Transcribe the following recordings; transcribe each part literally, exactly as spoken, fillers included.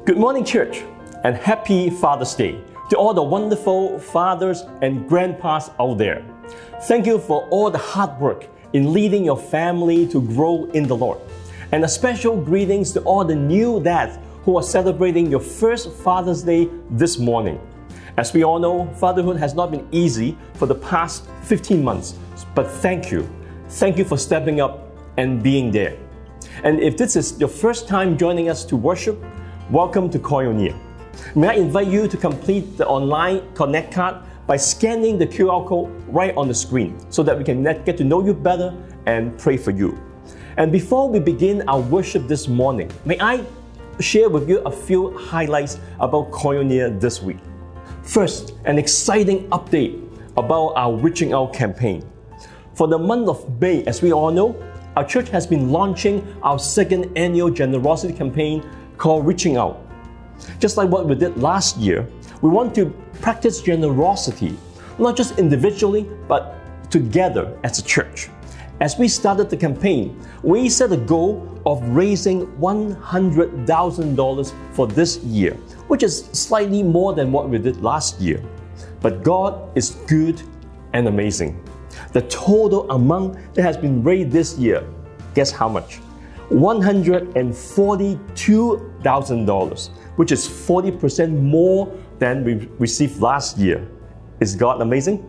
Good morning, church, and happy Father's Day to all the wonderful fathers and grandpas out there. Thank you for all the hard work in leading your family to grow in the Lord. And a special greetings to all the new dads who are celebrating your first Father's Day this morning. As we all know, fatherhood has not been easy for the past fifteen months, but thank you. Thank you for stepping up and being there. And if this is your first time joining us to worship, welcome to Koinonia. May I invite you to complete the online Connect card by scanning the Q R code right on the screen so that we can get to know you better and pray for you. And before we begin our worship this morning, may I share with you a few highlights about Koinonia this week. First, an exciting update about our Reaching Out campaign. For the month of May, as we all know, our church has been launching our second annual generosity campaign called Reaching Out. Just like what we did last year, we want to practice generosity, not just individually, but together as a church. As we started the campaign, we set a goal of raising one hundred thousand dollars for this year, which is slightly more than what we did last year. But God is good and amazing. The total amount that has been raised this year, guess how much? one hundred forty-two thousand dollars, which is forty percent more than we received last year. Is God amazing?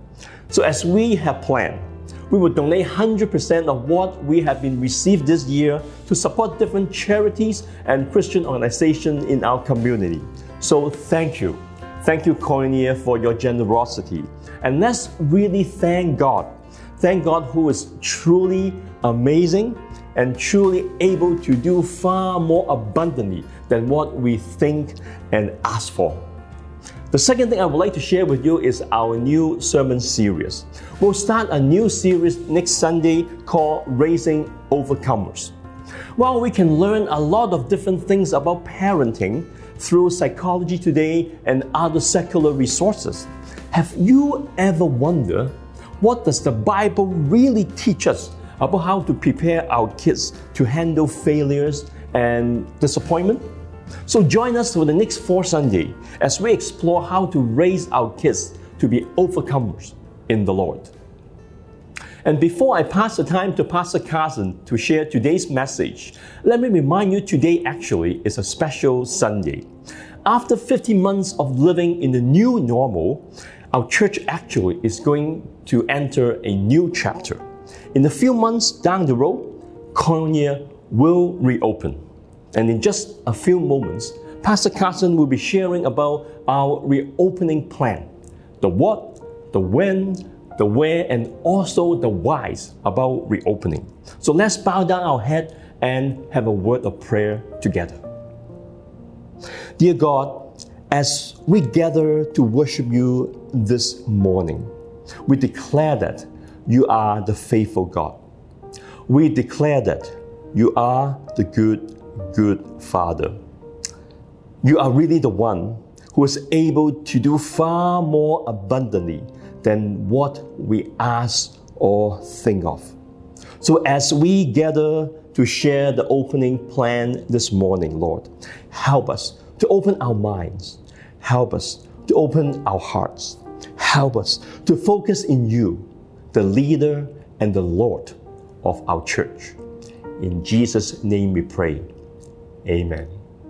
So as we have planned, we will donate one hundred percent of what we have been received this year to support different charities and Christian organizations in our community. So thank you. Thank you, Koinonia, for your generosity. And let's really thank God. Thank God who is truly amazing and truly able to do far more abundantly than what we think and ask for. The second thing I would like to share with you is our new sermon series. We'll start a new series next Sunday called Raising Overcomers. While we can learn a lot of different things about parenting through Psychology Today and other secular resources, have you ever wondered what does the Bible really teach us about how to prepare our kids to handle failures and disappointment? So join us for the next four Sundays as we explore how to raise our kids to be overcomers in the Lord. And before I pass the time to Pastor Carson to share today's message, let me remind you today actually is a special Sunday. After fifteen months of living in the new normal, our church actually is going to enter a new chapter. In a few months down the road, Koinonia will reopen. And in just a few moments, Pastor Carson will be sharing about our reopening plan. The what, the when, the where, and also the whys about reopening. So let's bow down our head and have a word of prayer together. Dear God, as we gather to worship you this morning, we declare that you are the faithful God. We declare that you are the good, good Father. You are really the one who is able to do far more abundantly than what we ask or think of. So as we gather to share the opening plan this morning, Lord, help us to open our minds. Help us to open our hearts. Help us to focus in you, the leader and the Lord of our church. In Jesus' name we pray. Amen.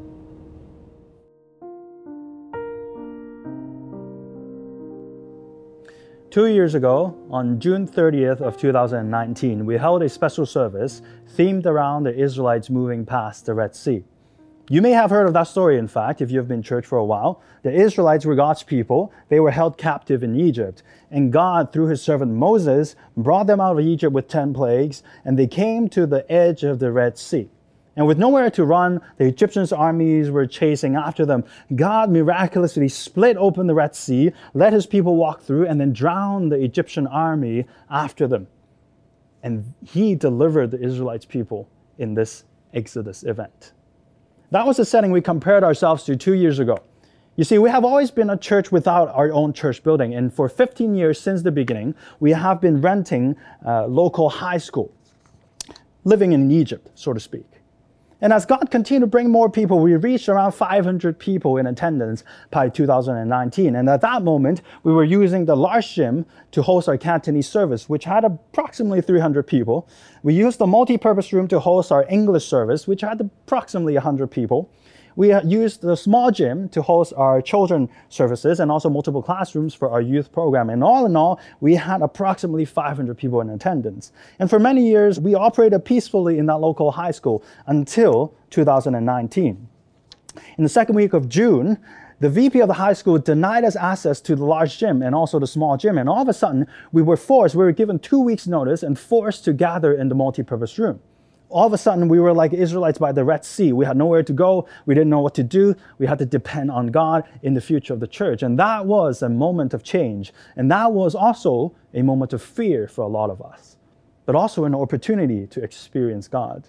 Two years ago, on June thirtieth of two thousand nineteen, we held a special service themed around the Israelites moving past the Red Sea. You may have heard of that story, in fact, if you've been in church for a while. The Israelites were God's people. They were held captive in Egypt. And God, through his servant Moses, brought them out of Egypt with ten plagues, and they came to the edge of the Red Sea. And with nowhere to run, the Egyptians' armies were chasing after them. God miraculously split open the Red Sea, let his people walk through, and then drowned the Egyptian army after them. And he delivered the Israelites' people in this Exodus event. That was the setting we compared ourselves to two years ago. You see, we have always been a church without our own church building, and for fifteen years since the beginning, we have been renting a local high school, living in Egypt, so to speak. And as God continued to bring more people, we reached around five hundred people in attendance by two thousand nineteen. And at that moment, we were using the large gym to host our Cantonese service, which had approximately three hundred people. We used the multi-purpose room to host our English service, which had approximately one hundred people. We used the small gym to host our children services and also multiple classrooms for our youth program. And all in all, we had approximately five hundred people in attendance. And for many years, we operated peacefully in that local high school until two thousand nineteen. In the second week of June, the V P of the high school denied us access to the large gym and also the small gym. And all of a sudden, we were forced, we were given two weeks notice and forced to gather in the multi-purpose room. All of a sudden, we were like Israelites by the Red Sea. We had nowhere to go. We didn't know what to do. We had to depend on God in the future of the church. And that was a moment of change. And that was also a moment of fear for a lot of us, but also an opportunity to experience God.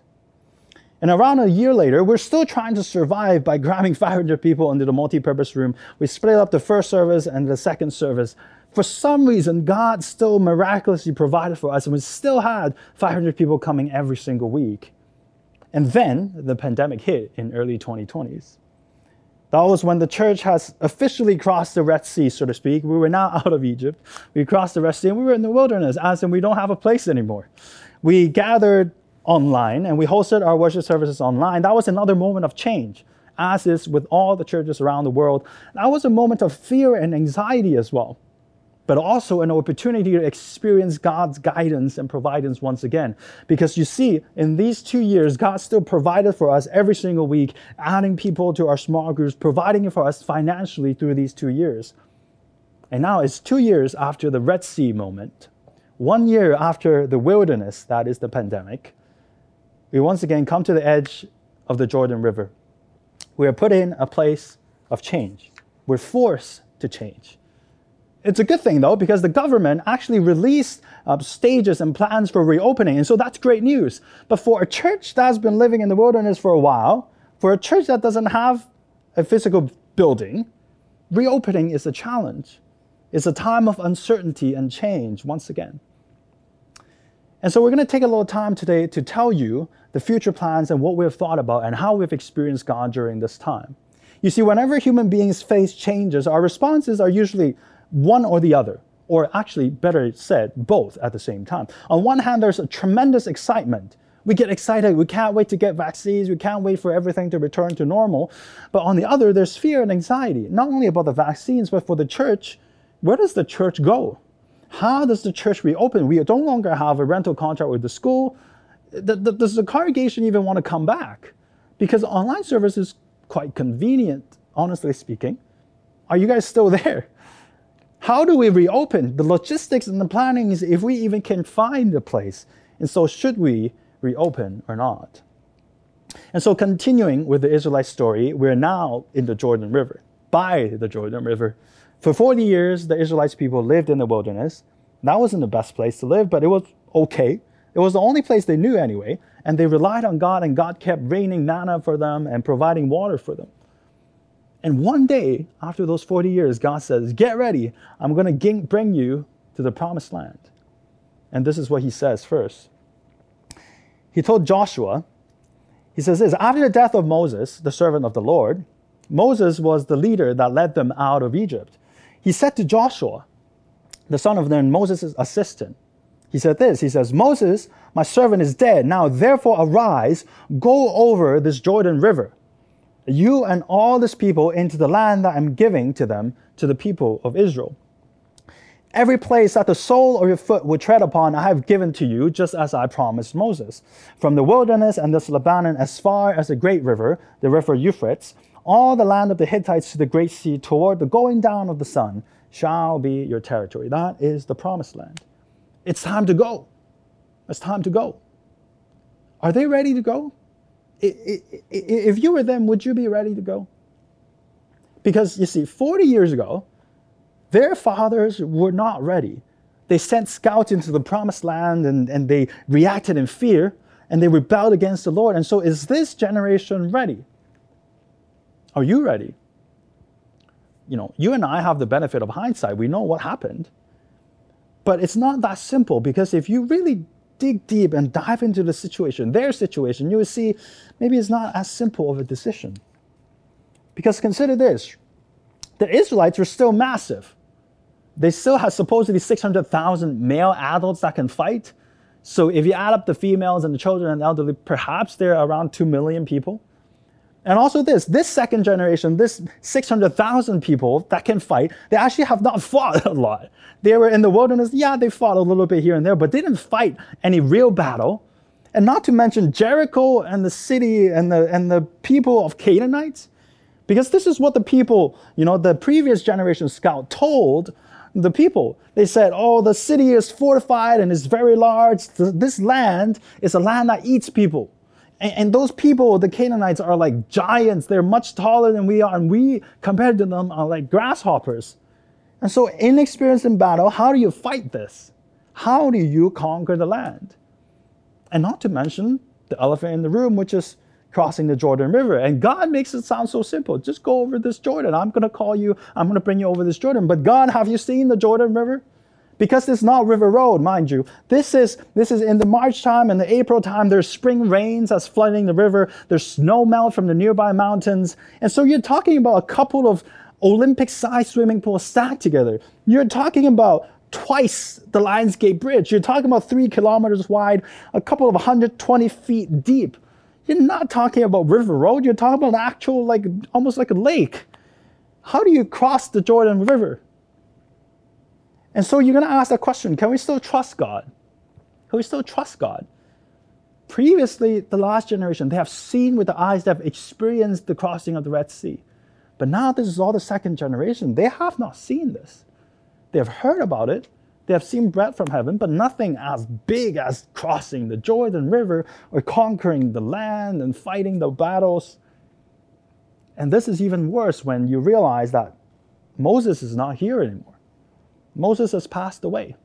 And around a year later, we're still trying to survive by grabbing five hundred people into the multi-purpose room. We split up the first service and the second service. For some reason, God still miraculously provided for us, and we still had five hundred people coming every single week. And then the pandemic hit in early twenty twenties. That was when the church has officially crossed the Red Sea, so to speak. We were now out of Egypt. We crossed the Red Sea, and we were in the wilderness, as in we don't have a place anymore. We gathered online, and we hosted our worship services online. That was another moment of change, as is with all the churches around the world. That was a moment of fear and anxiety as well, but also an opportunity to experience God's guidance and providence once again. Because you see, in these two years, God still provided for us every single week, adding people to our small groups, providing for us financially through these two years. And now it's two years after the Red Sea moment, one year after the wilderness, that is the pandemic. We once again come to the edge of the Jordan River. We are put in a place of change. We're forced to change. It's a good thing, though, because the government actually released uh, stages and plans for reopening, and so that's great news. But for a church that's been living in the wilderness for a while, for a church that doesn't have a physical building, reopening is a challenge. It's a time of uncertainty and change once again. And so we're going to take a little time today to tell you the future plans and what we've thought about and how we've experienced God during this time. You see, whenever human beings face changes, our responses are usually one or the other, or actually, better said, both at the same time. On one hand, there's a tremendous excitement. We get excited. We can't wait to get vaccines. We can't wait for everything to return to normal. But on the other, there's fear and anxiety, not only about the vaccines, but for the church. Where does the church go? How does the church reopen? We no longer have a rental contract with the school. Does the congregation even want to come back? Because online service is quite convenient, honestly speaking. Are you guys still there? How do we reopen? The logistics and the planning is if we even can find a place. And so should we reopen or not? And so continuing with the Israelite story, we're now in the Jordan River, by the Jordan River. For forty years, the Israelites people lived in the wilderness. That wasn't the best place to live, but it was okay. It was the only place they knew anyway. And they relied on God, and God kept raining manna for them and providing water for them. And one day, after those forty years, God says, get ready. I'm going to bring you to the promised land. And this is what he says first. He told Joshua, he says this, after the death of Moses, the servant of the Lord, Moses was the leader that led them out of Egypt. He said to Joshua, the son of Nun, Moses' assistant, he said this, he says, Moses, my servant, is dead. Now, therefore, arise, go over this Jordan River, you and all this people, into the land that I'm giving to them, to the people of Israel. Every place that the sole of your foot would tread upon, I have given to you, just as I promised Moses. From the wilderness and this Lebanon, as far as the great river, the river Euphrates, all the land of the Hittites to the great sea, toward the going down of the sun, shall be your territory. That is the promised land. It's time to go. It's time to go. Are they ready to go? If you were them, would you be ready to go? Because you see, forty years ago, their fathers were not ready. They sent scouts into the promised land and, and they reacted in fear and they rebelled against the Lord. And so is this generation ready? Are you ready? You know, you and I have the benefit of hindsight. We know what happened. But it's not that simple, because if you really dig deep and dive into the situation, their situation, you will see maybe it's not as simple of a decision. Because consider this, the Israelites were still massive. They still had supposedly six hundred thousand male adults that can fight. So if you add up the females and the children and the elderly, perhaps they're around two million people. And also this, this second generation, this six hundred thousand people that can fight, they actually have not fought a lot. They were in the wilderness, yeah, they fought a little bit here and there, but they didn't fight any real battle. And not to mention Jericho and the city and the, and the people of Canaanites. Because this is what the people, you know, the previous generation scout told the people. They said, oh, the city is fortified and is very large. This land is a land that eats people. And, and those people, the Canaanites, are like giants. They're much taller than we are. And we, compared to them, are like grasshoppers. And so inexperienced in battle, how do you fight this? How do you conquer the land? And not to mention the elephant in the room, which is crossing the Jordan River. And God makes it sound so simple. Just go over this Jordan. I'm going to call you. I'm going to bring you over this Jordan. But God, have you seen the Jordan River? Because it's not River Road, mind you. This is, this is in the March time and the April time. There's spring rains that's flooding the river. There's snow melt from the nearby mountains. And so you're talking about a couple of Olympic-sized swimming pools stacked together. You're talking about twice the Lions Gate Bridge. You're talking about three kilometers wide, a couple of one hundred twenty feet deep. You're not talking about River Road. You're talking about an actual, like, almost like a lake. How do you cross the Jordan River? And so you're going to ask that question, can we still trust God? Can we still trust God? Previously, the last generation, they have seen with the eyes, they have experienced the crossing of the Red Sea. But now this is all the second generation. They have not seen this. They have heard about it. They have seen bread from heaven, but nothing as big as crossing the Jordan River or conquering the land and fighting the battles. And this is even worse when you realize that Moses is not here anymore. Moses has passed away.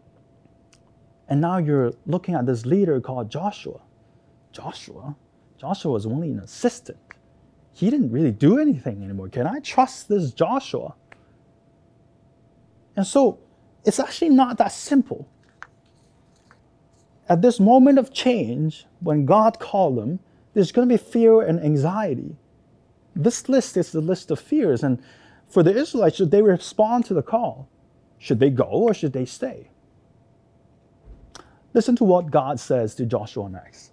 And now you're looking at this leader called Joshua. Joshua? Joshua was only an assistant. He didn't really do anything anymore. Can I trust this Joshua? And so, it's actually not that simple. At this moment of change, when God called them, there's going to be fear and anxiety. This list is the list of fears. And for the Israelites, should they respond to the call? Should they go or should they stay? Listen to what God says to Joshua next.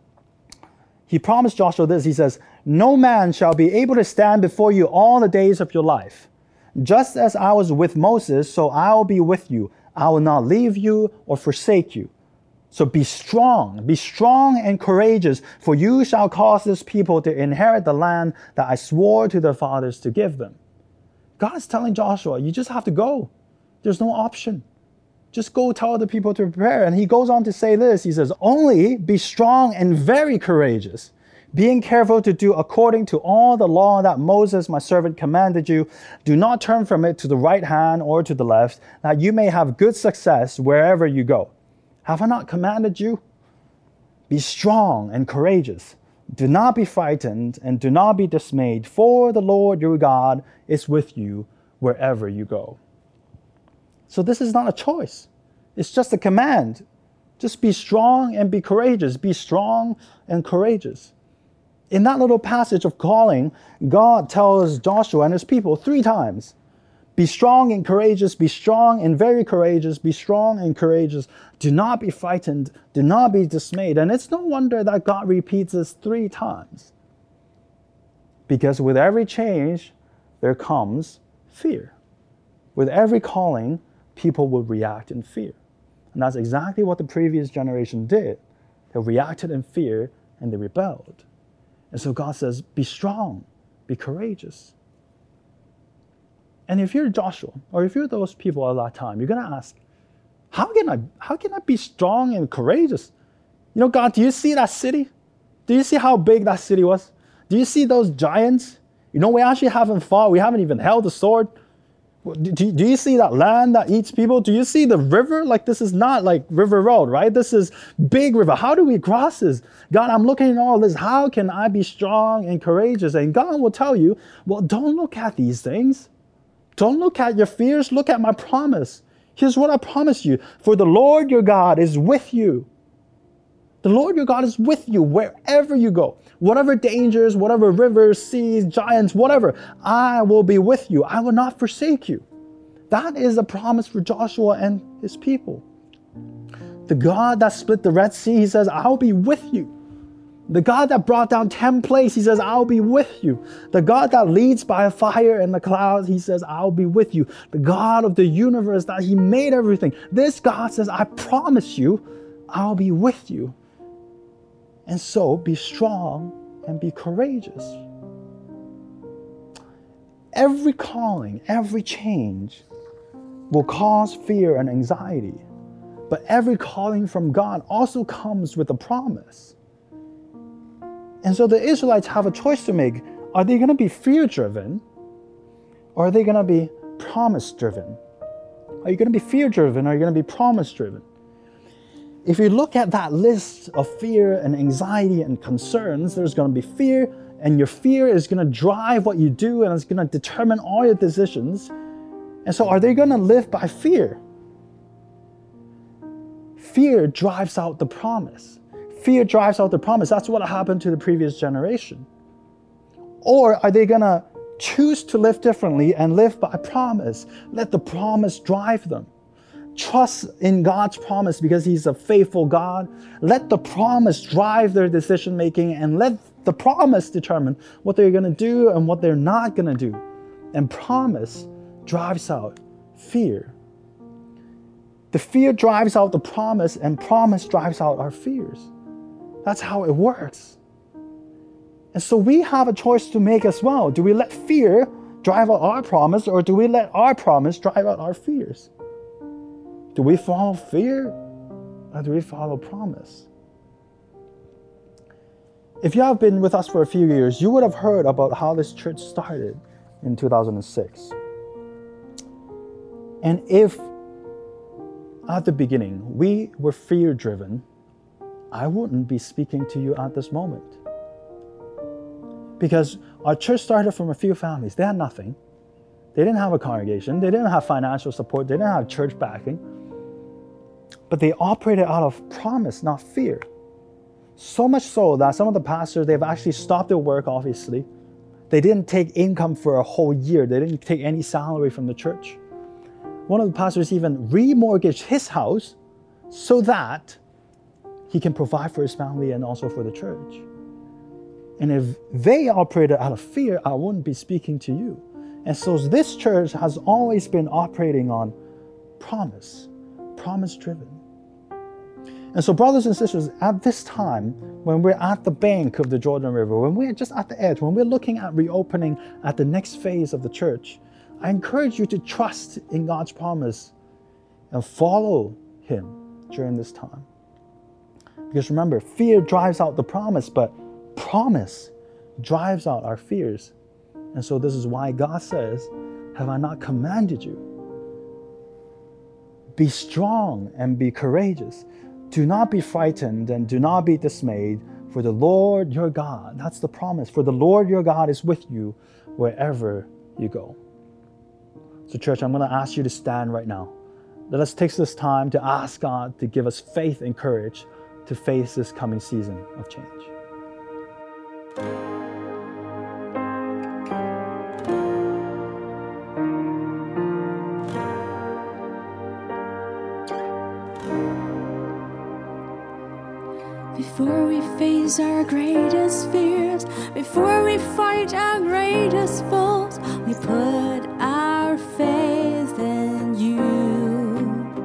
He promised Joshua this. He says, no man shall be able to stand before you all the days of your life. Just as I was with Moses, so I will be with you. I will not leave you or forsake you. So be strong, be strong and courageous, for you shall cause this people to inherit the land that I swore to their fathers to give them. God is telling Joshua, you just have to go. There's no option. Just go tell the people to prepare. And he goes on to say this. He says, only be strong and very courageous, being careful to do according to all the law that Moses, my servant, commanded you. Do not turn from it to the right hand or to the left, that you may have good success wherever you go. Have I not commanded you? Be strong and courageous. Do not be frightened and do not be dismayed, for the Lord your God is with you wherever you go. So this is not a choice. It's just a command. Just be strong and be courageous. Be strong and courageous. In that little passage of calling, God tells Joshua and his people three times, be strong and courageous, be strong and very courageous, be strong and courageous. Do not be frightened, do not be dismayed. And it's no wonder that God repeats this three times. Because with every change, there comes fear. With every calling, people will react in fear. And that's exactly what the previous generation did. They reacted in fear and they rebelled. And so God says, be strong, be courageous. And if you're Joshua, or if you're those people at that time, you're going to ask, how can I, how can I be strong and courageous? You know, God, do you see that city? Do you see how big that city was? Do you see those giants? You know, we actually haven't fought. We haven't even held a sword. Do, do you see that land that eats people? Do you see the river? Like, this is not like River Road, right? This is big river. How do we cross this? God, I'm looking at all this. How can I be strong and courageous? And God will tell you, well, don't look at these things. Don't look at your fears. Look at my promise. Here's what I promise you. For the Lord your God is with you The Lord your God is with you wherever you go. Whatever dangers, whatever rivers, seas, giants, whatever, I will be with you. I will not forsake you. That is a promise for Joshua and his people. The God that split the Red Sea, he says, I'll be with you. The God that brought down ten plagues, he says, I'll be with you. The God that leads by a fire in the clouds, he says, I'll be with you. The God of the universe, that he made everything. This God says, I promise you, I'll be with you. And so be strong and be courageous. Every calling, every change will cause fear and anxiety. But every calling from God also comes with a promise. And so the Israelites have a choice to make. Are they going to be fear-driven? Or are they going to be promise-driven? Are you going to be fear-driven or are you going to be promise-driven? If you look at that list of fear and anxiety and concerns, there's going to be fear, and your fear is going to drive what you do and it's going to determine all your decisions. And so are they going to live by fear? Fear drives out the promise. Fear drives out the promise. That's what happened to the previous generation. Or are they going to choose to live differently and live by promise? Let the promise drive them. Trust in God's promise because he's a faithful God. Let the promise drive their decision making and let the promise determine what they're going to do and what they're not going to do. And promise drives out fear. The fear drives out the promise and promise drives out our fears. That's how it works. And so we have a choice to make as well. Do we let fear drive out our promise or do we let our promise drive out our fears? Do we follow fear or do we follow promise? If you have been with us for a few years, you would have heard about how this church started in two thousand six. And if at the beginning we were fear-driven, I wouldn't be speaking to you at this moment. Because our church started from a few families. They had nothing. They didn't have a congregation. They didn't have financial support. They didn't have church backing. But they operated out of promise, not fear. So much so that some of the pastors, they've actually stopped their work, obviously. They didn't take income for a whole year. They didn't take any salary from the church. One of the pastors even remortgaged his house so that he can provide for his family and also for the church. And if they operated out of fear, I wouldn't be speaking to you. And so this church has always been operating on promise, promise-driven. And so brothers and sisters, at this time, when we're at the bank of the Jordan River, when we're just at the edge, when we're looking at reopening at the next phase of the church, I encourage you to trust in God's promise and follow him during this time. Because remember, fear drives out the promise, but promise drives out our fears. And so this is why God says, have I not commanded you? Be strong and be courageous. Do not be frightened and do not be dismayed, for the Lord your God, that's the promise, for the Lord your God is with you wherever you go. So church, I'm going to ask you to stand right now. Let us take this time to ask God to give us faith and courage to face this coming season of change. Before we face our greatest fears, before we fight our greatest foes, we put our faith in you.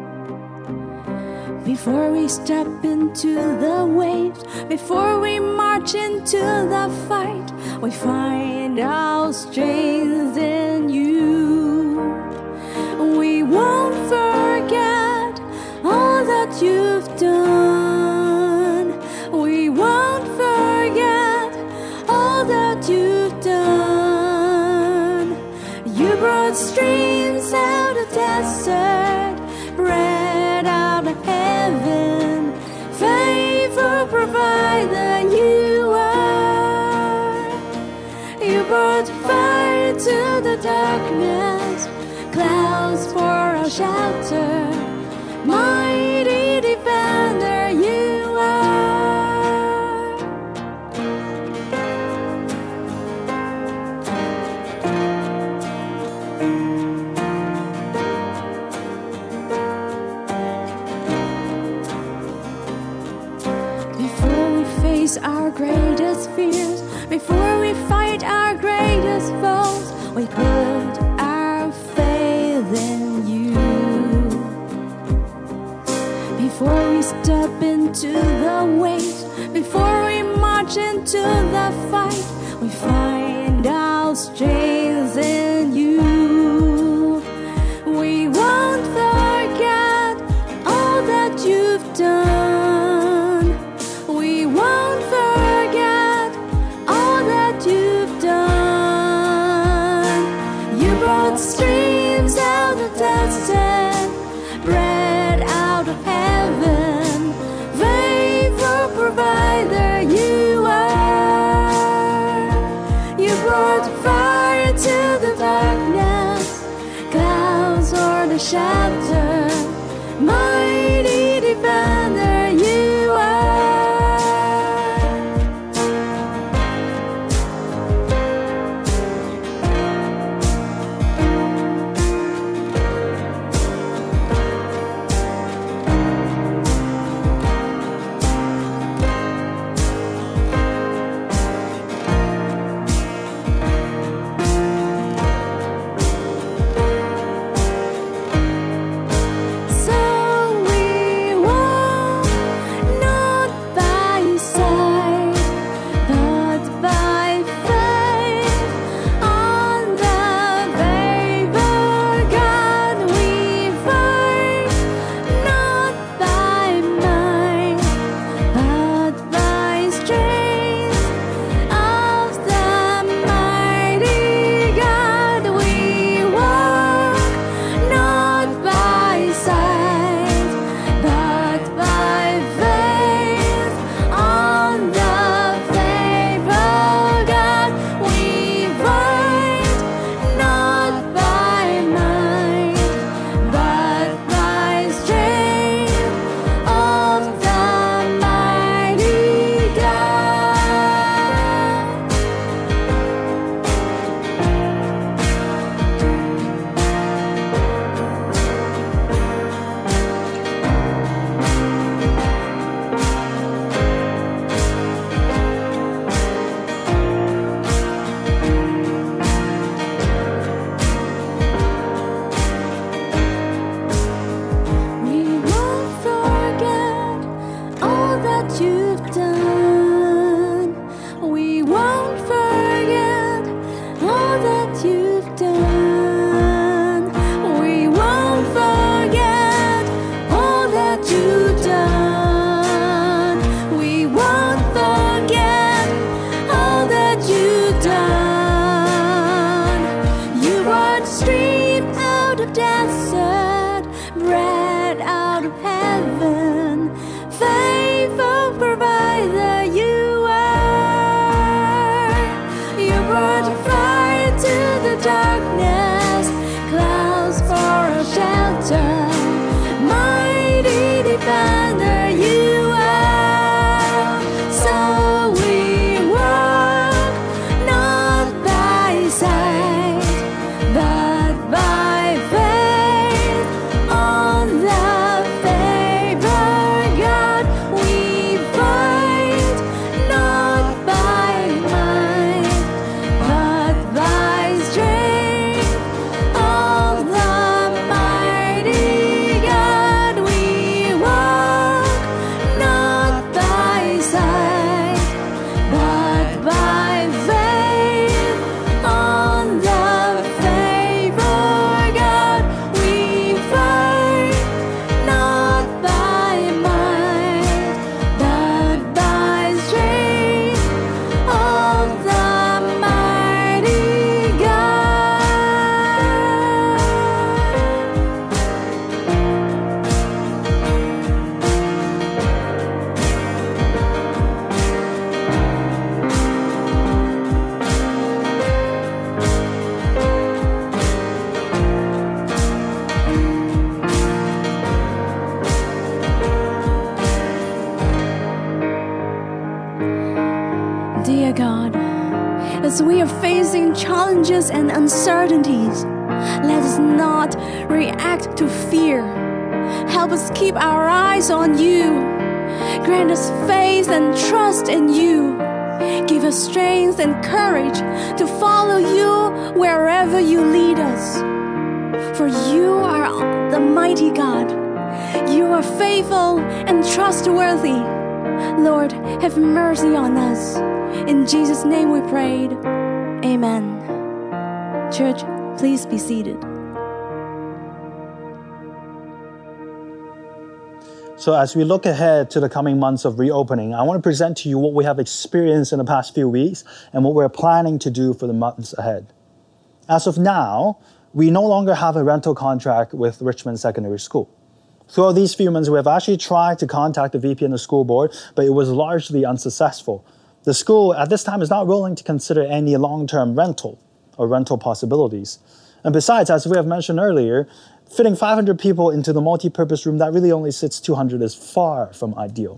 Before we step into the waves, before we march into the fight, we find our strength in you. We won't forget all that you've done. We won't forget all that you've done. You brought streams out of desert, bread out of heaven, faithful provider you are. You brought fire to the darkness, clouds for our shelter, mighty defender you are. fight our greatest foes, we put our faith in you. Before we step into the weight, before we march into the fight, we find our strength in you. We won't forget all that you've done. We won't forget all that you've done. You brought streams out of desert, bread out of heaven, faithful provider you are. You brought fire to the darkness, clouds or the shelter, mighty defender you are. Dear God, as we are facing challenges and uncertainties, let us not react to fear. Help us keep our eyes on you. Grant us faith and trust in you. Give us strength and courage to follow you wherever you lead us. For you are the mighty God. You are faithful and trustworthy. Lord, have mercy on us. In Jesus' name we prayed. Amen. Church, please be seated. So as we look ahead to the coming months of reopening, I want to present to you what we have experienced in the past few weeks and what we're planning to do for the months ahead. As of now, we no longer have a rental contract with Richmond Secondary School. Throughout these few months, we have actually tried to contact the V P and the school board, but it was largely unsuccessful. The school at this time is not willing to consider any long-term rental or rental possibilities. And besides, as we have mentioned earlier, fitting five hundred people into the multi-purpose room that really only sits two hundred is far from ideal.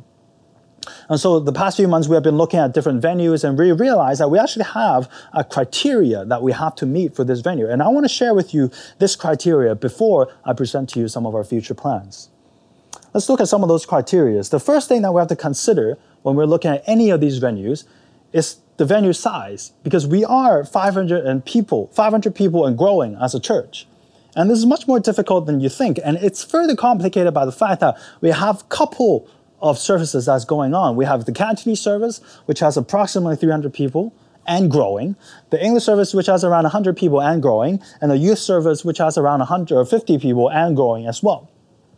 And so the past few months, we have been looking at different venues, and we realized that we actually have a criteria that we have to meet for this venue. And I want to share with you this criteria before I present to you some of our future plans. Let's look at some of those criteria. The first thing that we have to consider when we're looking at any of these venues is the venue size, because we are five hundred people, five hundred people and growing as a church. And this is much more difficult than you think. And it's further complicated by the fact that we have a couple of services that's going on. We have the Cantonese service, which has approximately three hundred people and growing. The English service, which has around one hundred people and growing. And the youth service, which has around one hundred fifty people and growing as well.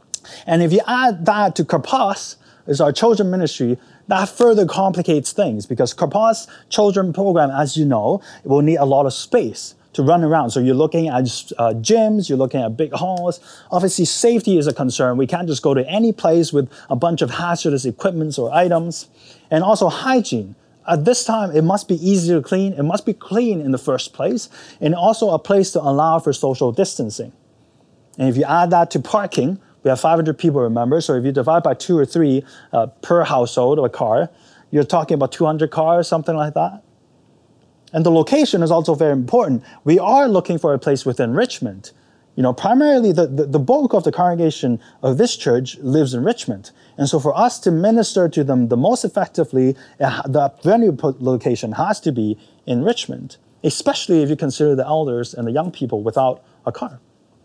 And if you add that to Karpas, is our children ministry, that further complicates things, because Karpas children program, as you know, will need a lot of space to run around. So you're looking at uh, gyms, you're looking at big halls. Obviously, safety is a concern. We can't just go to any place with a bunch of hazardous equipments or items. And also hygiene. At this time, it must be easy to clean. It must be clean in the first place. And also a place to allow for social distancing. And if you add that to parking, we have five hundred people, remember? So if you divide by two or three uh, per household or car, you're talking about two hundred cars, something like that. And the location is also very important. We are looking for a place within Richmond. You know, primarily the, the, the bulk of the congregation of this church lives in Richmond. And so for us to minister to them the most effectively, the venue location has to be in Richmond, especially if you consider the elders and the young people without a car.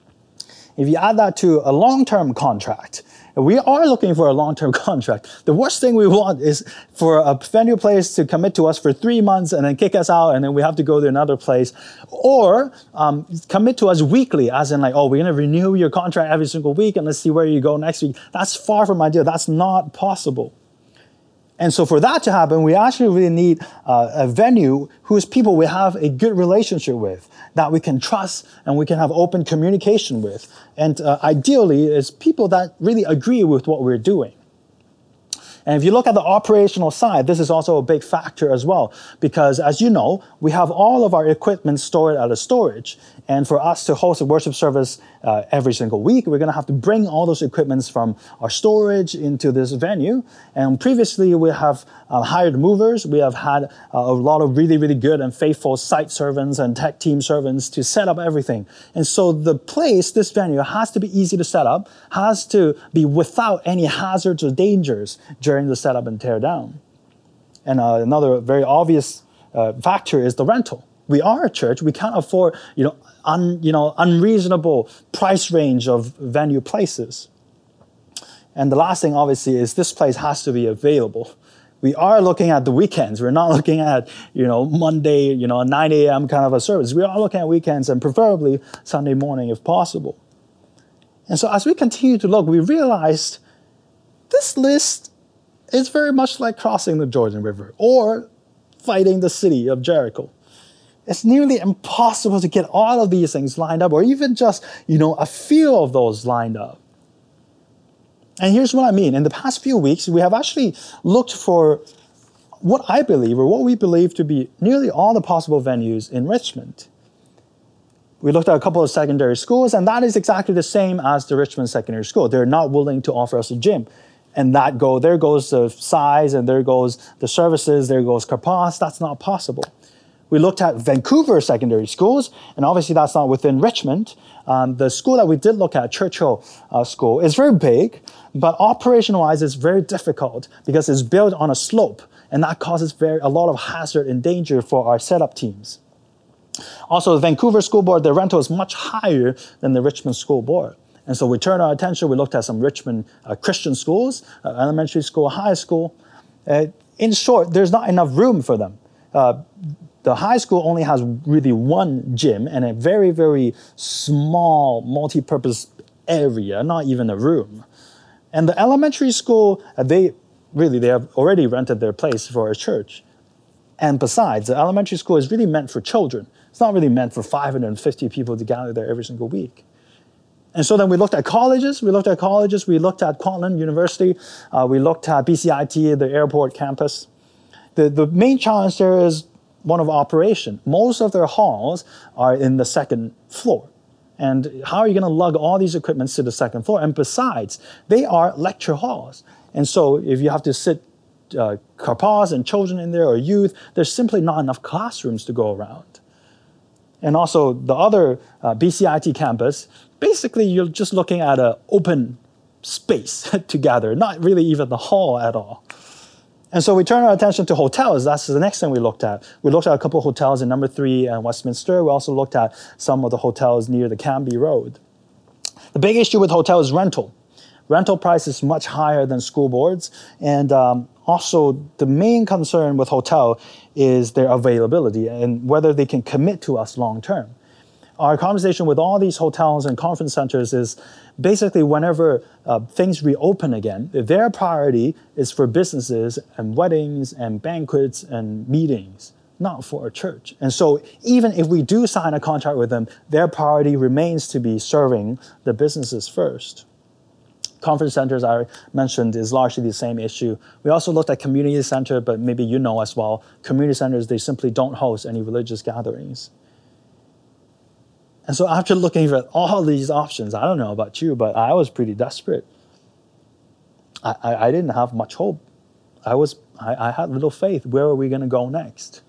If you add that to a long-term contract, we are looking for a long-term contract. The worst thing we want is for a venue place to commit to us for three months and then kick us out, and then we have to go to another place. Or um, commit to us weekly, as in like, oh, we're going to renew your contract every single week, and let's see where you go next week. That's far from ideal. That's not possible. And so for that to happen, we actually really need uh, a venue whose people we have a good relationship with, that we can trust and we can have open communication with. And uh, ideally, it's people that really agree with what we're doing. And if you look at the operational side, this is also a big factor as well, because as you know, we have all of our equipment stored at a storage. And for us to host a worship service uh, every single week, we're going to have to bring all those equipments from our storage into this venue. And previously, we have uh, hired movers. We have had uh, a lot of really, really good and faithful site servants and tech team servants to set up everything. And so the place, this venue, has to be easy to set up, has to be without any hazards or dangers during the setup and tear down. And uh, another very obvious uh, factor is the rental. We are a church. We can't afford, you know, un, you know, unreasonable price range of venue places. And the last thing, obviously, is this place has to be available. We are looking at the weekends. We're not looking at, you know, Monday, you know, nine a m kind of a service. We are looking at weekends and preferably Sunday morning if possible. And so as we continue to look, we realized this list is very much like crossing the Jordan River or fighting the city of Jericho. It's nearly impossible to get all of these things lined up, or even just, you know, a few of those lined up. And here's what I mean. In the past few weeks, we have actually looked for what I believe, or what we believe to be nearly all the possible venues in Richmond. We looked at a couple of secondary schools, and that is exactly the same as the Richmond Secondary School. They're not willing to offer us a gym. And that go, there goes the size, and there goes the services, there goes Karpas. That's not possible. We looked at Vancouver secondary schools, and obviously that's not within Richmond. Um, the school that we did look at, Churchill uh, School, is very big, but operation-wise it's very difficult because it's built on a slope, and that causes very, a lot of hazard and danger for our setup teams. Also, the Vancouver School Board, their rental is much higher than the Richmond School Board. And so we turned our attention, we looked at some Richmond uh, Christian schools, uh, elementary school, high school. Uh, in short, there's not enough room for them. Uh, the high school only has really one gym and a very, very small multi-purpose area, not even a room. And the elementary school, uh, they really, they have already rented their place for a church. And besides, the elementary school is really meant for children. It's not really meant for five hundred fifty people to gather there every single week. And so then we looked at colleges, we looked at colleges, we looked at Kwantlen University, uh, we looked at B C I T, the airport campus. The, the main challenge there is one of operation. Most of their halls are in the second floor. And how are you going to lug all these equipments to the second floor? And besides, they are lecture halls. And so if you have to sit uh, karpas and children in there or youth, there's simply not enough classrooms to go around. And also the other uh, B C I T campus, basically you're just looking at an open space to gather, not really even the hall at all. And so we turned our attention to hotels. That's the next thing we looked at. We looked at a couple of hotels in Number Three and Westminster. We also looked at some of the hotels near the Canby Road. The big issue with hotels is rental. Rental price is much higher than school boards. And um, also the main concern with hotel is their availability and whether they can commit to us long term. Our conversation with all these hotels and conference centers is basically whenever uh, things reopen again, their priority is for businesses and weddings and banquets and meetings, not for a church. And so even if we do sign a contract with them, their priority remains to be serving the businesses first. Conference centers I mentioned is largely the same issue. We also looked at community center, but maybe you know as well, community centers, they simply don't host any religious gatherings. And so after looking at all these options, I don't know about you, but I was pretty desperate. I, I, I didn't have much hope. I was I, I had little faith. Where are we going to go next?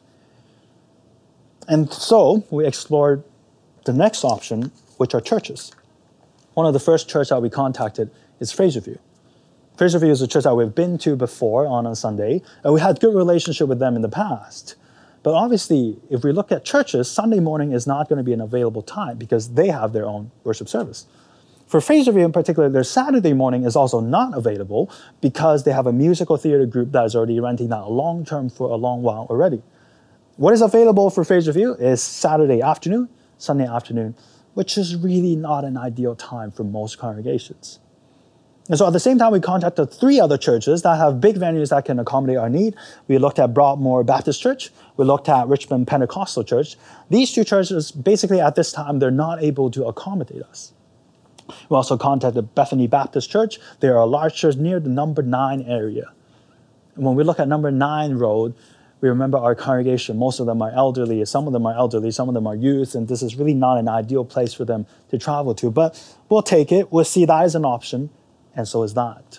And so we explored the next option, which are churches. One of the first churches that we contacted is Fraserview. Fraserview is a church that we've been to before on a Sunday, and we had good relationship with them in the past. But obviously, if we look at churches, Sunday morning is not going to be an available time because they have their own worship service. For Fraserview in particular, their Saturday morning is also not available because they have a musical theater group that is already renting that long-term for a long while already. What is available for Fraserview is Saturday afternoon, Sunday afternoon, which is really not an ideal time for most congregations. And so at the same time, we contacted three other churches that have big venues that can accommodate our need. We looked at Broadmoor Baptist Church. We looked at Richmond Pentecostal Church. These two churches, basically at this time, they're not able to accommodate us. We also contacted Bethany Baptist Church. They are a large church near the Number Nine area. And when we look at Number Nine Road, we remember our congregation. Most of them are elderly. Some of them are elderly. Some of them are youth. And this is really not an ideal place for them to travel to. But we'll take it. We'll see that as an option. And so is that.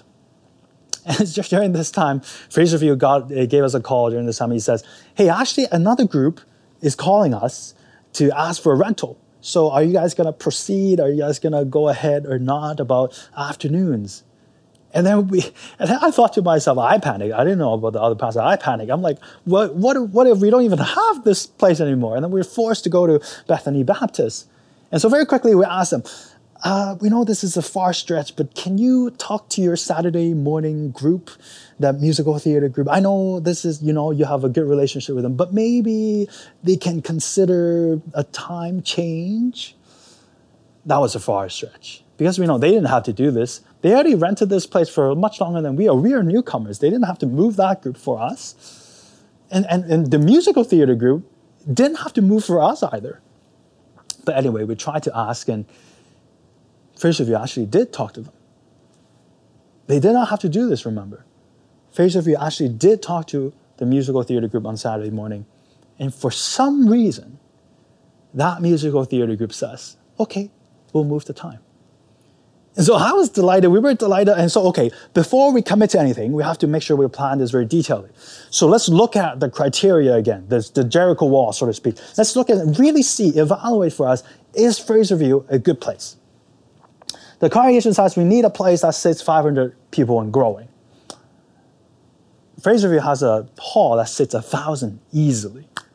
And just during this time, Fraserview got, gave us a call during this time. He says, hey, actually, another group is calling us to ask for a rental. So are you guys going to proceed? Are you guys going to go ahead or not about afternoons? And then we, and then I thought to myself, I panicked. I didn't know about the other pastor. I panicked. I'm like, what, what, what if we don't even have this place anymore? And then we're forced to go to Bethany Baptist. And so very quickly we asked them, Uh, we know this is a far stretch, but can you talk to your Saturday morning group, that musical theater group? I know this is, you know, you have a good relationship with them, but maybe they can consider a time change. That was a far stretch because we know they didn't have to do this. They already rented this place for much longer than we are. We are newcomers. They didn't have to move that group for us. And, and, and the musical theater group didn't have to move for us either. But anyway, we tried to ask, and Fraserview actually did talk to them. They did not have to do this, remember. Fraserview actually did talk to the musical theater group on Saturday morning. And for some reason, that musical theater group says, okay, we'll move the time. And so I was delighted. We were delighted. And so, okay, before we commit to anything, we have to make sure we plan this very detailedly. So let's look at the criteria again, the, the Jericho wall, so to speak. Let's look at it, really see, evaluate for us, is Fraserview a good place? The congregation says we need a place that sits five hundred people and growing. Fraserview has a hall that sits one thousand easily.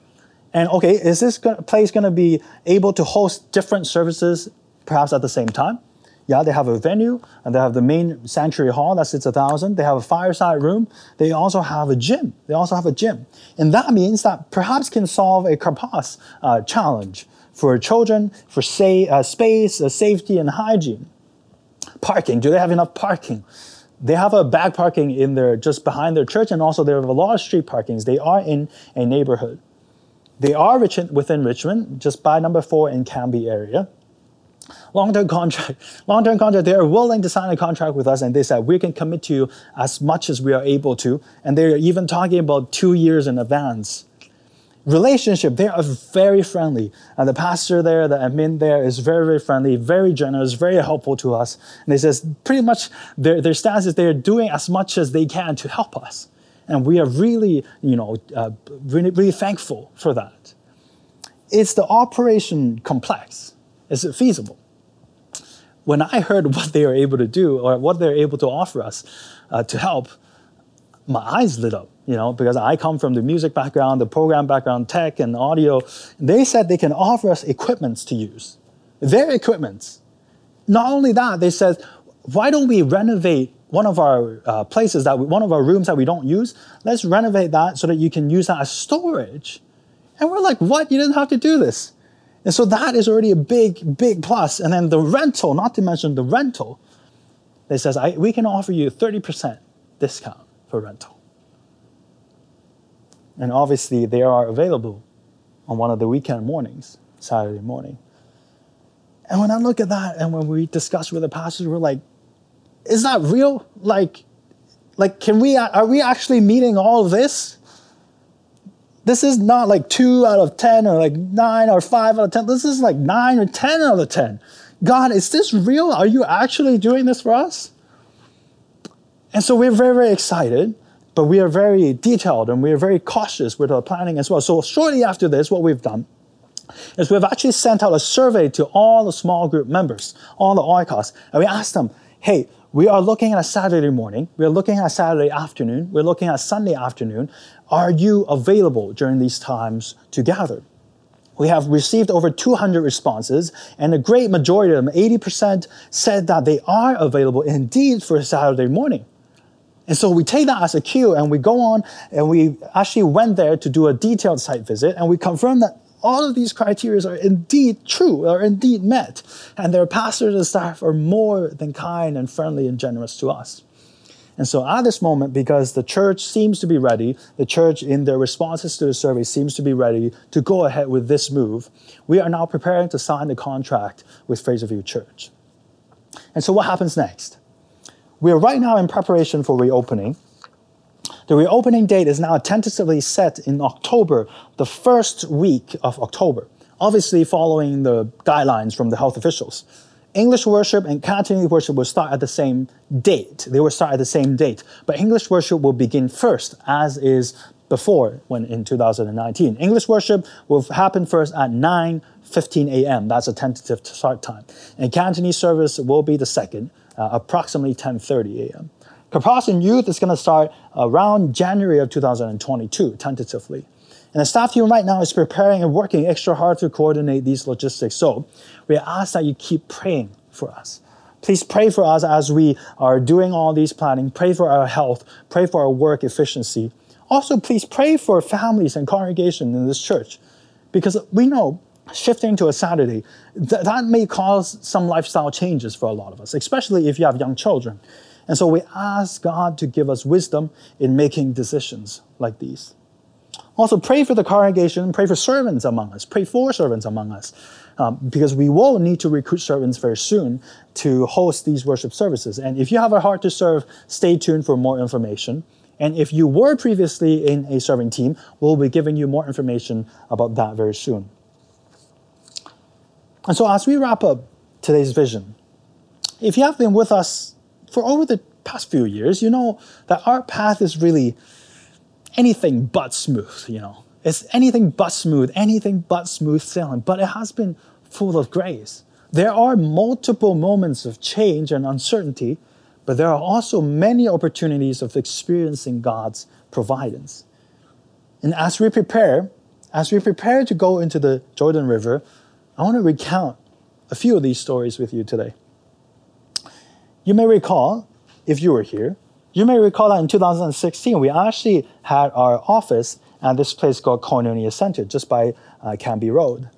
And okay, is this place going to be able to host different services perhaps at the same time? Yeah, they have a venue, and they have the main sanctuary hall that sits a thousand. They have a fireside room. They also have a gym. They also have a gym. And that means that perhaps can solve a Karpas uh, challenge for children, for say, uh, space, uh, safety, and hygiene. Parking, do they have enough parking? They have a bag parking in there just behind their church, and also they have a lot of street parkings. They are in a neighborhood. They are rich in, within Richmond, just by number four in Canby area. Long-term contract, long-term contract, they are willing to sign a contract with us, and they said, we can commit to you as much as we are able to, and they're even talking about two years in advance. Relationship, they are very friendly. And the pastor there, the admin there is very, very friendly, very generous, very helpful to us. And they says pretty much their, their stance is they're doing as much as they can to help us. And we are really, you know, uh, really, really thankful for that. It's the operation complex. Is it feasible? When I heard what they are able to do or what they're able to offer us uh, to help, my eyes lit up, you know, because I come from the music background, the program background, tech and audio. They said they can offer us equipments to use, their equipments. Not only that, they said, why don't we renovate one of our uh, places, that we, one of our rooms that we don't use? Let's renovate that so that you can use that as storage. And we're like, what? You didn't have to do this. And so that is already a big, big plus. And then the rental, not to mention the rental, they says, I, we can offer you thirty percent discount for rental. And obviously they are available on one of the weekend mornings, Saturday morning. And when I look at that and when we discuss with the pastors, we're like, is that real? Like, like can we, are we actually meeting all of this? This is not like two out of ten or like nine or five out of ten. This is like nine or ten out of ten. God, is this real? Are you actually doing this for us? And so we're very, very excited, but we are very detailed and we are very cautious with our planning as well. So shortly after this, what we've done is we've actually sent out a survey to all the small group members, all the oikos, and we asked them, hey, we are looking at a Saturday morning, we're looking at a Saturday afternoon, we're looking at a Sunday afternoon. Are you available during these times to gather? We have received over two hundred responses, and a great majority of them, eighty percent, said that they are available indeed for a Saturday morning. And so we take that as a cue, and we go on, and we actually went there to do a detailed site visit, and we confirmed that all of these criteria are indeed true, are indeed met, and their pastors and staff are more than kind and friendly and generous to us. And so at this moment, because the church seems to be ready, the church in their responses to the survey seems to be ready to go ahead with this move, we are now preparing to sign the contract with Fraserview Church. And so what happens next? We are right now in preparation for reopening. The reopening date is now tentatively set in October, the first week of October, obviously following the guidelines from the health officials. English worship and Cantonese worship will start at the same date. They will start at the same date. But English worship will begin first, as is before when in two thousand nineteen. English worship will happen first at nine fifteen a m That's a tentative start time. And Cantonese service will be the second, uh, approximately ten thirty a m Karpas and Youth is going to start around January of two thousand twenty-two, tentatively. And the staff team right now is preparing and working extra hard to coordinate these logistics. So we ask that you keep praying for us. Please pray for us as we are doing all these planning. Pray for our health. Pray for our work efficiency. Also, please pray for families and congregation in this church. Because we know shifting to a Saturday, th- that may cause some lifestyle changes for a lot of us, especially if you have young children. And so we ask God to give us wisdom in making decisions like these. Also, pray for the congregation, pray for servants among us, pray for servants among us, um, because we will need to recruit servants very soon to host these worship services. And if you have a heart to serve, stay tuned for more information. And if you were previously in a serving team, we'll be giving you more information about that very soon. And so as we wrap up today's vision, if you have been with us for over the past few years, you know that our path is really anything but smooth, you know. It's anything but smooth, anything but smooth sailing, but it has been full of grace. There are multiple moments of change and uncertainty, but there are also many opportunities of experiencing God's providence. And as we prepare as we prepare to go into the Jordan River, I want to recount a few of these stories with you today. You may recall, if you were here, you may recall that in two thousand sixteen, we actually had our office at this place called Koinonia Center, just by uh, Canby Road.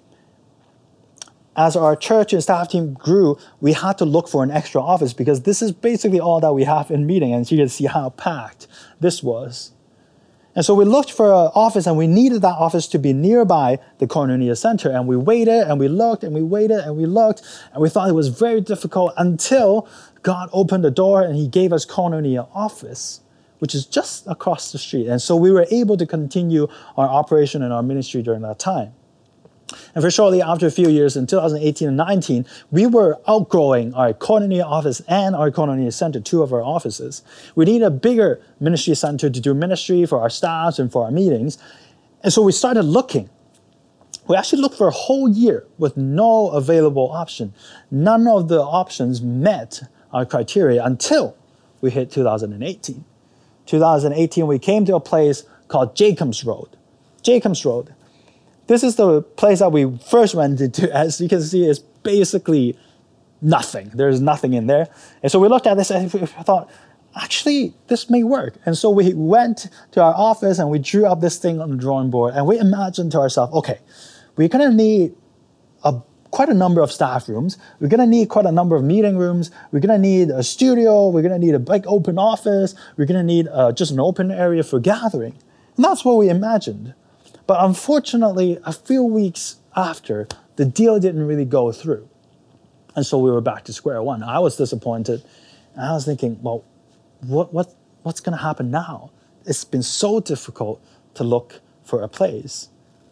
As our church and staff team grew, we had to look for an extra office because this is basically all that we have in meeting, and you can see how packed this was. And so we looked for an office, and we needed that office to be nearby the Koinonia Center. And we waited, and we looked, and we waited, and we looked, and we thought it was very difficult until God opened the door, and he gave us Koinonia office, which is just across the street. And so we were able to continue our operation and our ministry during that time. And for shortly after a few years, in two thousand eighteen and nineteen, we were outgrowing our Koinonia office and our Koinonia Center, two of our offices. We needed a bigger ministry center to do ministry for our staffs and for our meetings. And so we started looking. We actually looked for a whole year with no available option. None of the options met our criteria until we hit two thousand eighteen. two thousand eighteen, we came to a place called Jacobs Road. Jacobs Road. This is the place that we first went into. As you can see, it's basically nothing. There's nothing in there. And so we looked at this and we thought, actually, this may work. And so we went to our office and we drew up this thing on the drawing board, and we imagined to ourselves, okay, we're going to need a, quite a number of staff rooms. We're going to need quite a number of meeting rooms. We're going to need a studio. We're going to need a big open office. We're going to need uh, just an open area for gathering. And that's what we imagined. But unfortunately, a few weeks after, the deal didn't really go through. And so we were back to square one. I was disappointed. And I was thinking, well, what, what, what's going to happen now? It's been so difficult to look for a place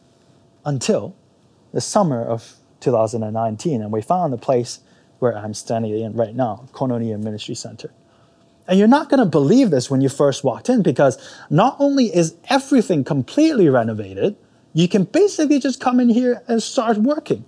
until the summer of two thousand nineteen. And we found the place where I'm standing in right now, Koinonia Ministry Center. And you're not going to believe this when you first walked in, because not only is everything completely renovated, you can basically just come in here and start working.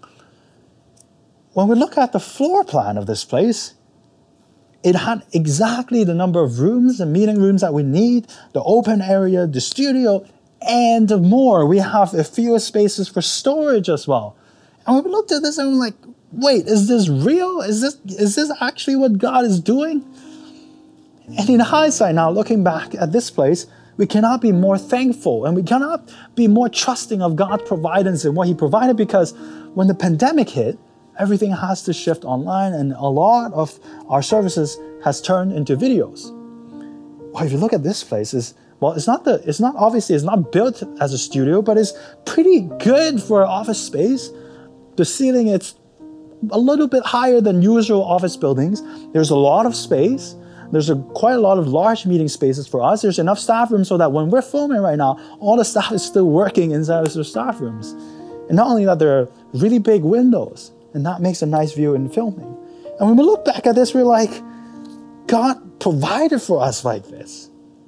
When we look at the floor plan of this place, it had exactly the number of rooms and meeting rooms that we need, the open area, the studio, and more. We have a few spaces for storage as well. And we looked at this and we're like, wait, is this real? Is this, is this actually what God is doing? And in hindsight now, looking back at this place, we cannot be more thankful and we cannot be more trusting of God's providence and what he provided, because when the pandemic hit, everything has to shift online and a lot of our services has turned into videos. Well, if you look at this place, it's, well, it's not the, it's not obviously, it's not built as a studio, but it's pretty good for office space. The ceiling, it's a little bit higher than usual office buildings. There's a lot of space. There's a, quite a lot of large meeting spaces for us. There's enough staff rooms so that when we're filming right now, all the staff is still working inside of their staff rooms. And not only that, there are really big windows, and that makes a nice view in filming. And when we look back at this, we're like, God provided for us like this.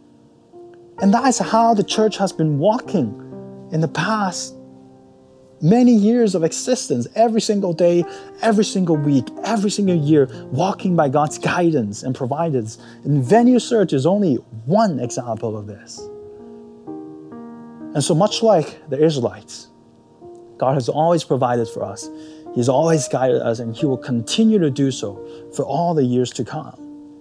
And that is how the church has been walking in the past many years of existence, every single day, every single week, every single year, walking by God's guidance and providence. And Venue Search is only one example of this. And so much like the Israelites, God has always provided for us. He's always guided us, and he will continue to do so for all the years to come.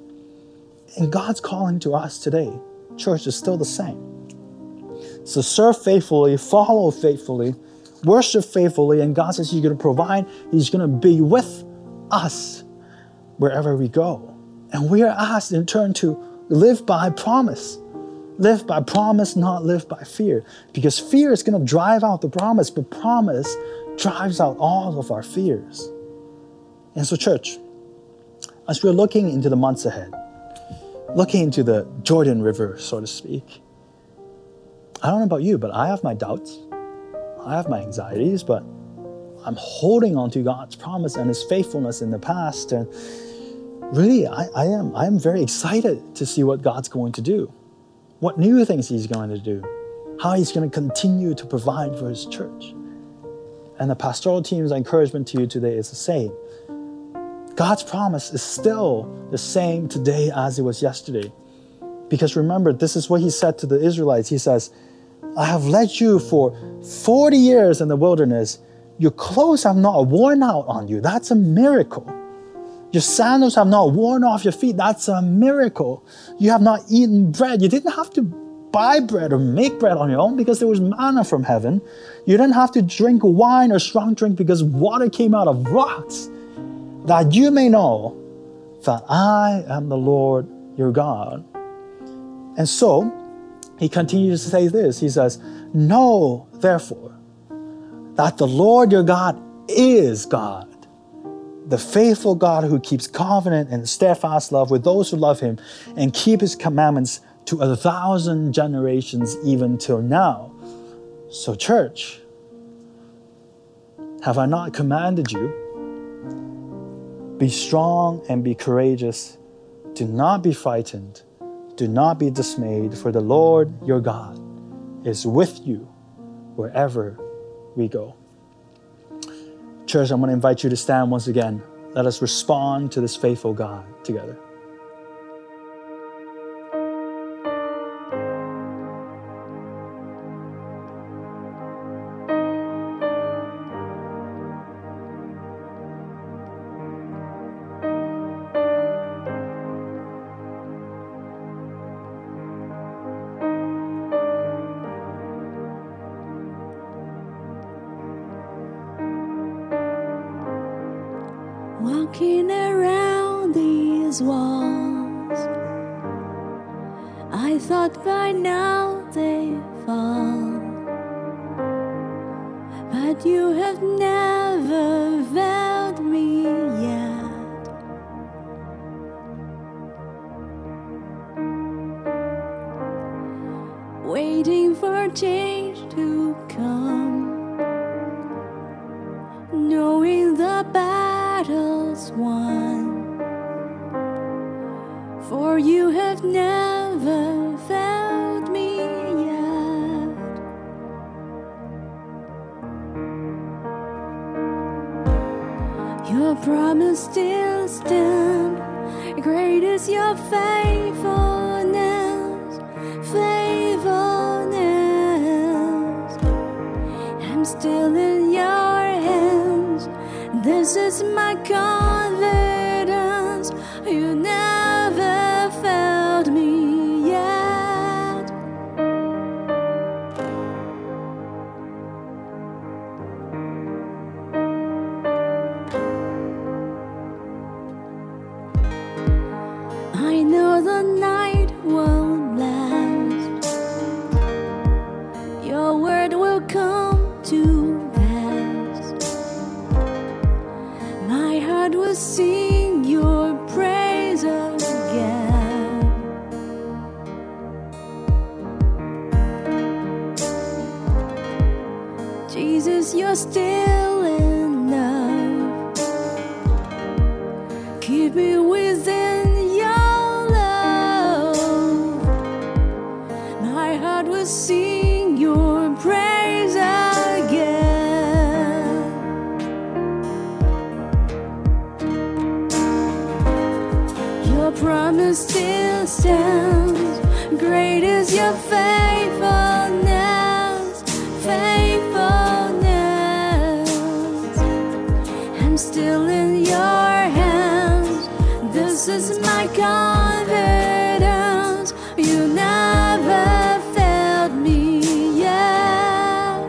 And God's calling to us today, church, is still the same. So serve faithfully, follow faithfully, worship faithfully, and God says he's going to provide. He's going to be with us wherever we go. And we are asked in turn to live by promise. Live by promise, not live by fear. Because fear is going to drive out the promise, but promise drives out all of our fears. And so, church, as we're looking into the months ahead, looking into the Jordan River, so to speak, I don't know about you, but I have my doubts. I have my anxieties, but I'm holding on to God's promise and his faithfulness in the past. And really, I, I am I am very excited to see what God's going to do, what new things he's going to do, how he's going to continue to provide for his church. And the pastoral team's encouragement to you today is the same. God's promise is still the same today as it was yesterday. Because remember, this is what he said to the Israelites. He says, I have led you for forty years in the wilderness. Your clothes have not worn out on you. That's a miracle. Your sandals have not worn off your feet. That's a miracle. You have not eaten bread. You didn't have to buy bread or make bread on your own because there was manna from heaven. You didn't have to drink wine or strong drink because water came out of rocks. That you may know that I am the Lord your God. And so, he continues to say this. He says, know, therefore, that the Lord your God is God, the faithful God who keeps covenant and steadfast love with those who love him and keep his commandments to a thousand generations, even till now. So, church, have I not commanded you? Be strong and be courageous. Do not be frightened. Do not be dismayed, for the Lord your God is with you wherever we go. Church, I'm going to invite you to stand once again. Let us respond to this faithful God together. Walking around these walls, I thought by now they fall, but you have never failed me yet. Waiting for change to come, knowing the battle's won, for you have never failed me yet. Your promise still stands. Great is your faithfulness, faithfulness. I'm still in your hands. This is my confidence. You never failed me yet. I know the night won't last. Your word will come to my heart will sing your praise again. Jesus, you're still enough. Keep me within your love. My heart will sing your praise again. Your promise still stands. Great is your faithfulness, faithfulness. I'm still in your hands. This is my confidence. You never failed me yet.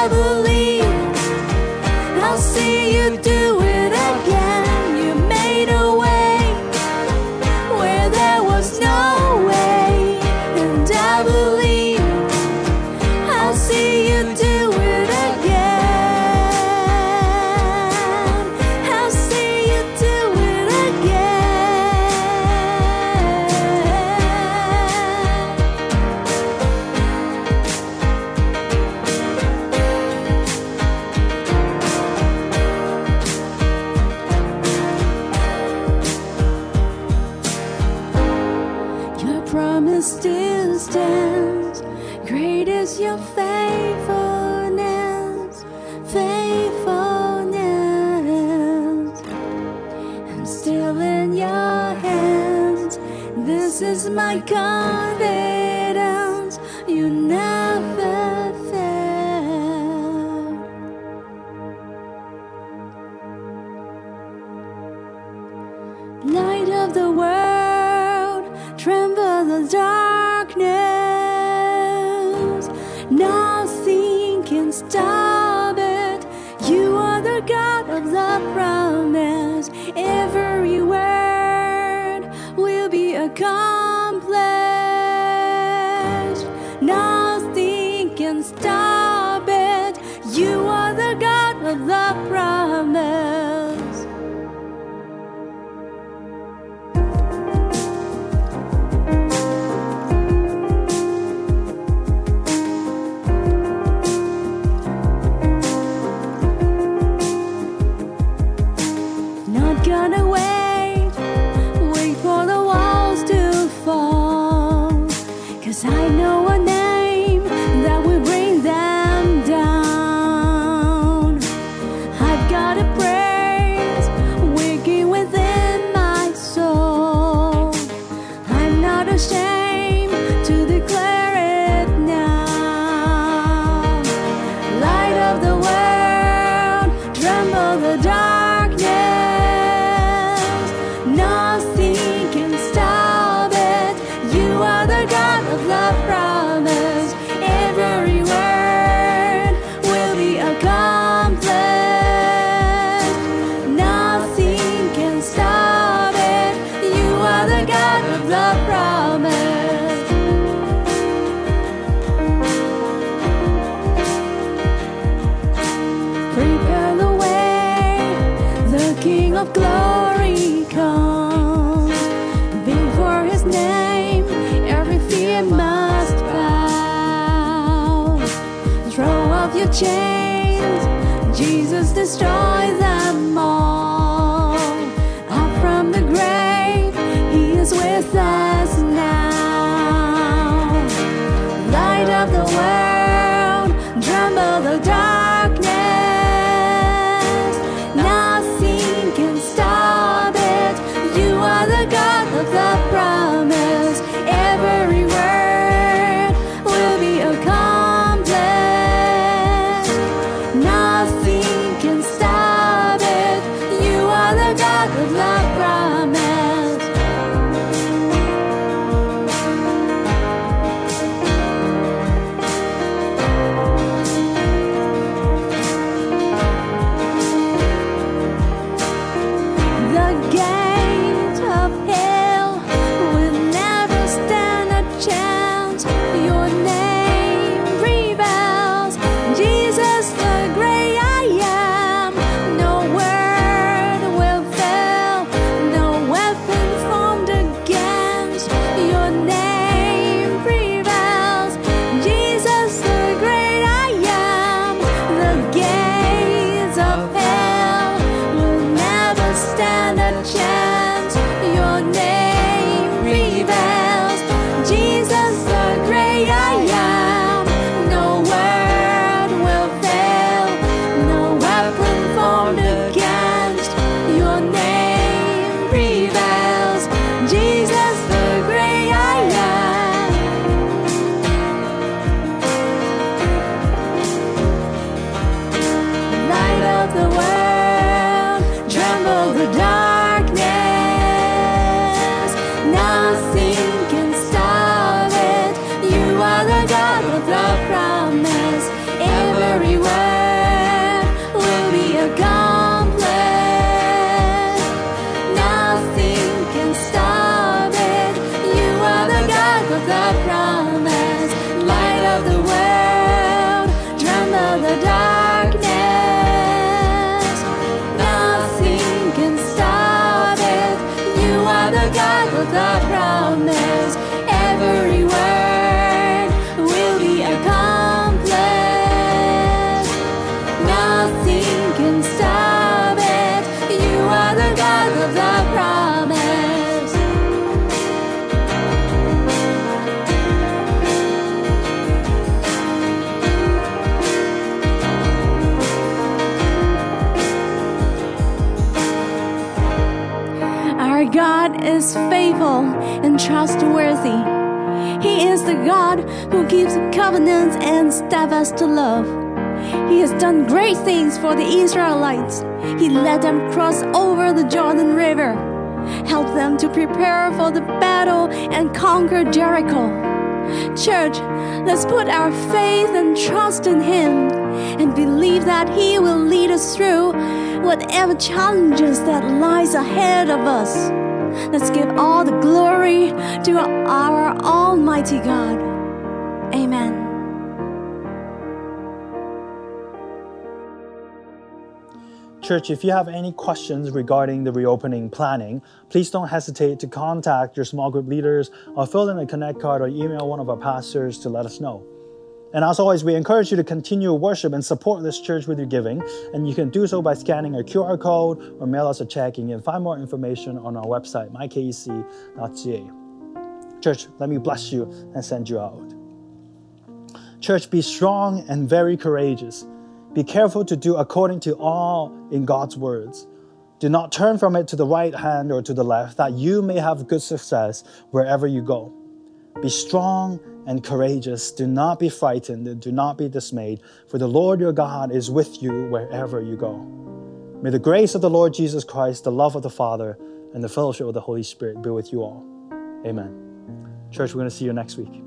I believe I'll see you do it again. You made a way where there was no way, and I believe I'll see you do it again. I'll see you do it again. Your promise still stands. Great is your faithfulness, faithfulness. I'm still in your hands. This is my confidence. You never failed. Light of the world, tremble the darkness. Nothing can stop it. You are the God of the promise. Every word will be accomplished. Nothing can stop it. You are the God of the promise. Not gonna wait, wait for the walls to fall. 'Cause I know a name that will bring them down. I've got a praise waking within my soul. I'm not ashamed to declare it now. Light of the world, tremble the darkness. Nothing can stop it. You are the God of the promise. Every word will be accomplished. Nothing can stop it. You are the God of the promise. Prepare the way, the King of glory comes. Before his name, every fear must bow. Throw off your chains, Jesus destroys them all. Up from the grave, he is with us now. Light of the world, tremble the darkness. Nothing can stop it. You are the God of the promise. Every word will be accomplished. Nothing can stop it. You are the God of the promise. can stop it. You are the God of the promise. Our God is faithful and trustworthy. He is the God who keeps covenants and steadfast love. He has done great things for the Israelites. He let them cross over the Jordan River, helped them to prepare for the battle and conquer Jericho. Church, let's put our faith and trust in Him and believe that He will lead us through whatever challenges that lies ahead of us. Let's give all the glory to our Almighty God. Amen. Church, if you have any questions regarding the reopening planning, please don't hesitate to contact your small group leaders or fill in a connect card or email one of our pastors to let us know. And as always, we encourage you to continue worship and support this church with your giving. And you can do so by scanning a Q R code or mail us a check. You can find more information on our website, my k e c dot c a. Church, let me bless you and send you out. Church, be strong and very courageous. Be careful to do according to all in God's words. Do not turn from it to the right hand or to the left, that you may have good success wherever you go. Be strong and courageous. Do not be frightened and do not be dismayed, for the Lord your God is with you wherever you go. May the grace of the Lord Jesus Christ, the love of the Father, and the fellowship of the Holy Spirit be with you all. Amen. Church, we're going to see you next week.